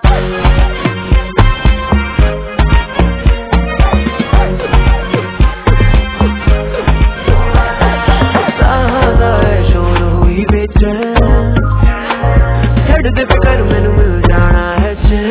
छड़ दे फिकर मैनू मिल जाना है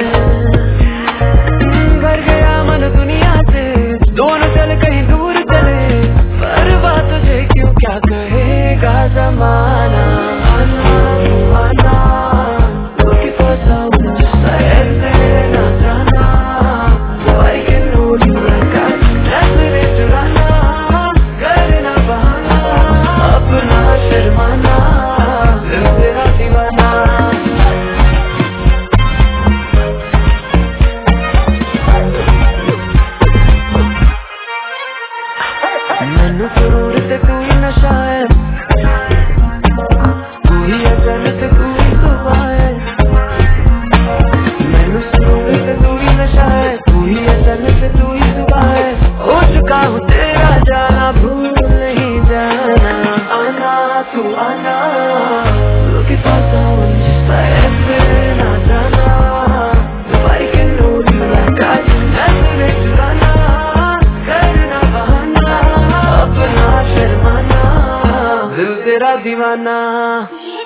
घर गया मन दुनिया से दोनों चले कहीं दूर चले पर बात तुझे क्यों क्या कहेगा जमाना आना आना looking for someone just ऐसे ना जाना I can hold you like I ऐसे चुराना करना बहाना अपना शर्माना दिल तेरा दीवाना मैनू सुरूर ते तू ही नशा है तू ही अजल ते तू ही सुबह है मैनू सुरूर ते तू ही नशा है तू ही अजल ते तू ही सुबह है हो चुका हूँ तेरा जाना भूल नहीं जाना आना तू आना looking for someone just ऐसे ना जाना I can hold you like I ऐसे चुराना करना बहाना अपना शर्माना दिल तेरा दीवाना।